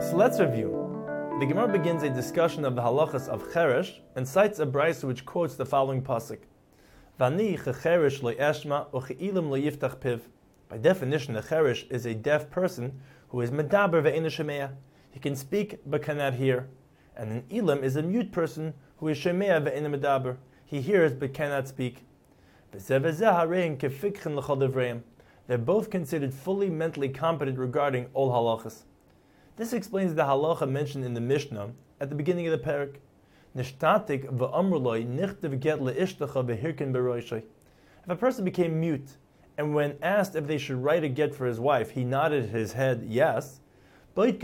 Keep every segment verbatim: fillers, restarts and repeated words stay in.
So let's review. The Gemara begins a discussion of the halachas of cheresh and cites a brayso which quotes the following pasuk: "Vani checheresh lo eshma uche'ilim lo yiftach piv." By definition, a cheresh is a deaf person who is medaber ve'ena shemea. He can speak but cannot hear. And an ilim is a mute person who is shemea ve'ena medaber. He hears but cannot speak. They're both considered fully mentally competent regarding all halachas. This explains the halacha mentioned in the Mishnah at the beginning of the parak. Nishtatik v'amruloi nichtav get le'ishtecha v'hirkin b'roishai. If a person became mute, and when asked if they should write a get for his wife, he nodded his head yes, Im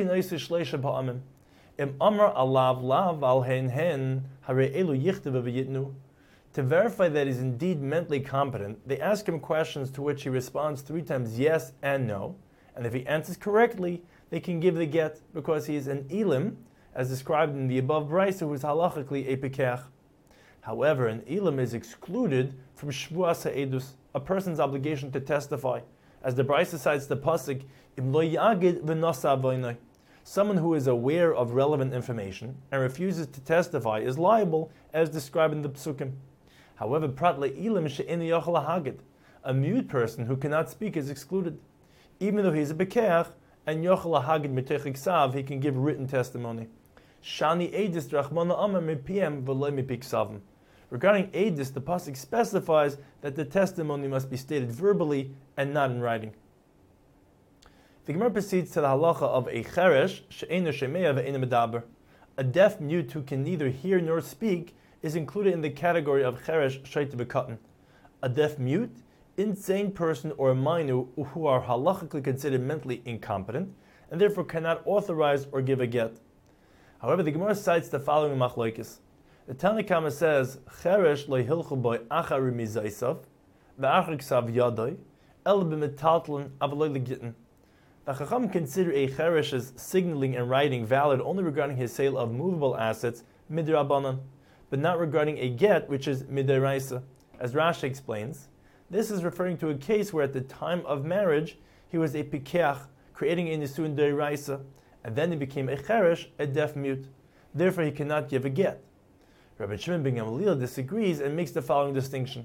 amar alav lav al hen hen hare elu yichtav v'yitnu. To verify that he's indeed mentally competent, they ask him questions to which he responds three times yes and no, and if he answers correctly, they can give the get because he is an ilim, as described in the above brayso, who is halachically a pekech. However, an ilim is excluded from shvuas ha'edus, a person's obligation to testify, as the brayso cites the pasuk, im lo yagid v'nosa avoinai. Someone who is aware of relevant information and refuses to testify is liable, as described in the psukim. However, prat le'ilim she'en yochel hagid, a mute person who cannot speak is excluded. Even though he is a pekech, and yochel hagid mitech iksav, he can give written testimony. Shani edis drachmana amar mipiem v'loy mipiksavim. Regarding edis, the pasuk specifies that the testimony must be stated verbally and not in writing. The Gemara proceeds to the halacha of a cheresh she'ena shemea ve'ena medaber. A deaf mute who can neither hear nor speak is included in the category of cheresh shaita b'katan. A deaf mute, insane person, or a minor who are halachically considered mentally incompetent and therefore cannot authorize or give a get. However, the Gemara cites the following machlokes. The Tanna Kama says, "Cheresh lo hilchu boy achar mizaisav, ve'achar ksav yadai, el b'metaltlin avaloy legittin." The Chacham consider a cheresh's signaling and writing valid only regarding his sale of movable assets midrabanan, but not regarding a get, which is midiraisa. As Rashi explains, this is referring to a case where at the time of marriage he was a pikeach, creating a nisuin deraisa, and then he became a cheresh, a deaf mute. Therefore he cannot give a get. Rabbi Shimon ben Gamliel disagrees and makes the following distinction.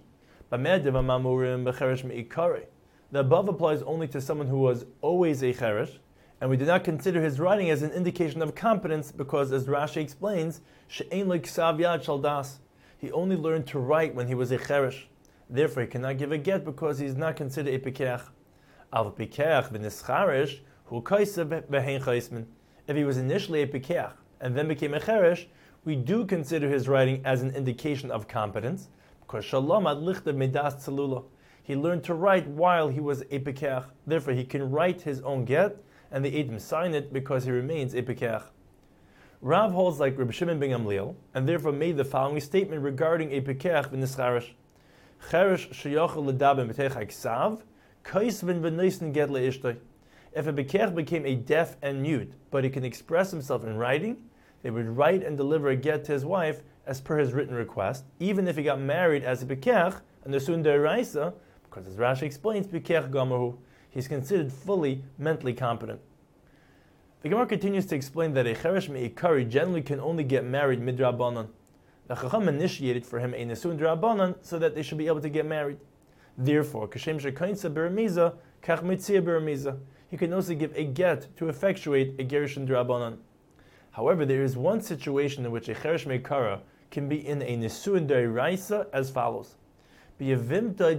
The above applies only to someone who was always a cheresh, and we do not consider his writing as an indication of competence because, as Rashi explains, she'ein lo ksav yad shel das. He only learned to write when he was a cheresh. Therefore, he cannot give a get because he is not considered a pikeach. Al pikeach v'nischaresh hu kaisav v'hein chaismin. If he was initially a pikeach and then became a cheresh, we do consider his writing as an indication of competence because shalom ad lichtav midas tzalula. He learned to write while he was a pikeach. Therefore, he can write his own get, and the Eidim sign it because he remains a pikeach. Rav holds like Rabbi Shimon ben Gamliel, and therefore made the following statement regarding a pikeach v'nischaresh. Cheresh sheyochel ledaber mitech haksav, kaisvin v'noisen get leishtoi. If a pikeach became a deaf and mute, but he can express himself in writing, they would write and deliver a get to his wife as per his written request, even if he got married as a pikeach, and the sun deraisa, because as Rashi explains, pikeach gamahu, he's considered fully mentally competent. The Gemara continues to explain that a cheresh me'ikari generally can only get married midrabanan. The Chacham initiated for him a nesuin drabanan so that they should be able to get married. Therefore, kashem shekainsa beramiza, kach mitzia beramiza. He can also give a get to effectuate a gerushin drabanan. However, there is one situation in which a cheresh me'ikara can be in a nesuin deraisa as follows. His brother,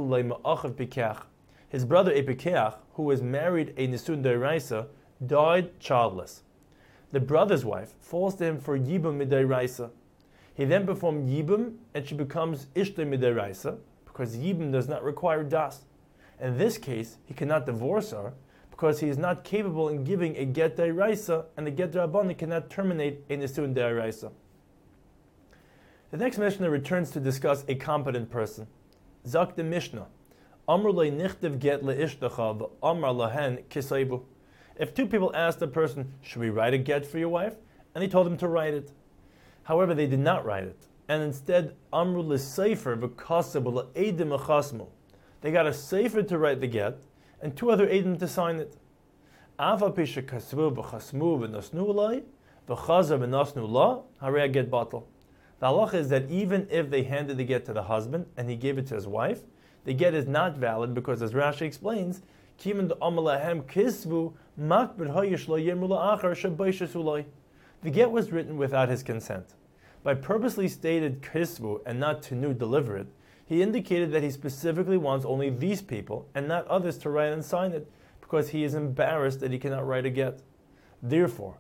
a pikeach, who was married a nisun deraisa, died childless. The brother's wife falls to him for yibum midiraisa. He then performed yibum, and she becomes ishta midiraisa, because yibum does not require das. In this case, he cannot divorce her, because he is not capable in giving a get deraisa, and the get derabana cannot terminate a nisun deraisa. The next Mishnah returns to discuss a competent person. Zak the Mishnah, Amr le nichtiv get leishtacha v'amr lahen kisaybu. If two people asked a person, should we write a get for your wife? And he told them to write it. However, they did not write it, and instead Amr le sefer v'kasabu le'edim achasmu. They got a sefer to write the get, and two other edim to sign it. Ava pisha kasvu v'chasmu v'nosnu ulai, v'chaza v'nosnu la, harei get batal. The halacha is that even if they handed the get to the husband and he gave it to his wife, the get is not valid because, as Rashi explains, the get was written without his consent. By purposely stated kisvu and not tenu deliver it, he indicated that he specifically wants only these people and not others to write and sign it, because he is embarrassed that he cannot write a get. Therefore,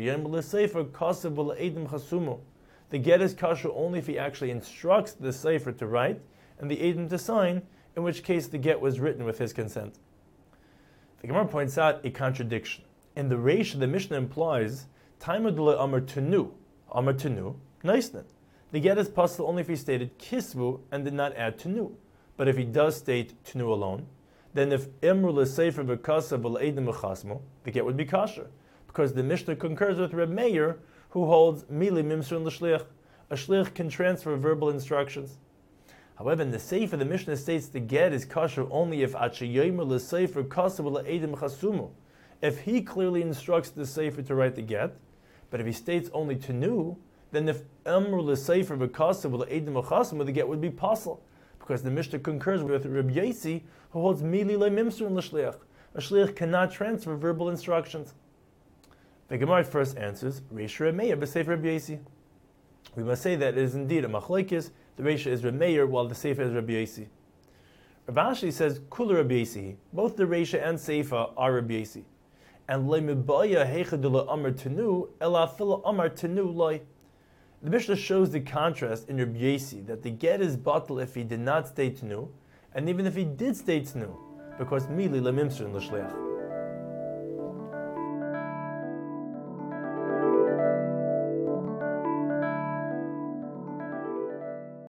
the get is kasher only if he actually instructs the sefer to write and the Eidim to sign, in which case the get was written with his consent. The Gemara points out a contradiction. In the Reish, the Mishnah implies Taimud Amar Tenu, Amar Tenu, Naisnan. The get is possible only if he stated Kisvu and did not add Tenu. But if he does state Tenu alone, then if Imru L'Sefer V'Kasav V'Eidim V'Chasmu, the get would be kasher, because the Mishnah concurs with Reb Meir, who holds Mili Mimsur L'Shliach. A shliach can transfer verbal instructions. However, in the Sefer, the Mishnah states the get is kasher only if Achayomer L'Sefer Kasav L'Eidim Chasumu, if he clearly instructs the Sefer to write the get. But if he states only Tenu, then if Amr L'Sefer V'Kasav L'Eidim Chasumu, the get would be possible, because the Mishnah concurs with Reb Yasi, who holds Mili Mimsur L'Shliach. A shliach cannot transfer verbal instructions. The Gemara first answers, Reisha Reb Meir b'Sefer Reb Yasi. We must say that it is indeed a machlekes. The Reisha is Reb Meir, while the Sefer is Reb Yasi. Rav Ashi says, Kula Reb Yasi. Both the Reisha and Sefer are Reb Yasi. And le'mibaya heichadula amar tenu, ela fila amar tenu loy. The Mishnah shows the contrast in Reb Yasi, that the get is batal if he did not state tenu, and even if he did state tenu, because mili lemimsur l'shleach.